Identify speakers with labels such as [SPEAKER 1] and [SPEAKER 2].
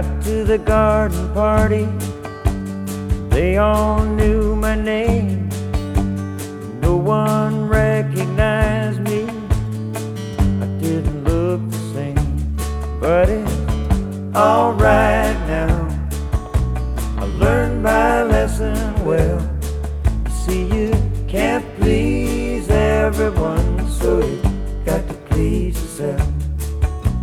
[SPEAKER 1] Got to the garden party, they all knew my name. No one recognized me, I didn't look the same. But it's alright now, I learned my lesson well. See, you can't please everyone, so you got to please yourself.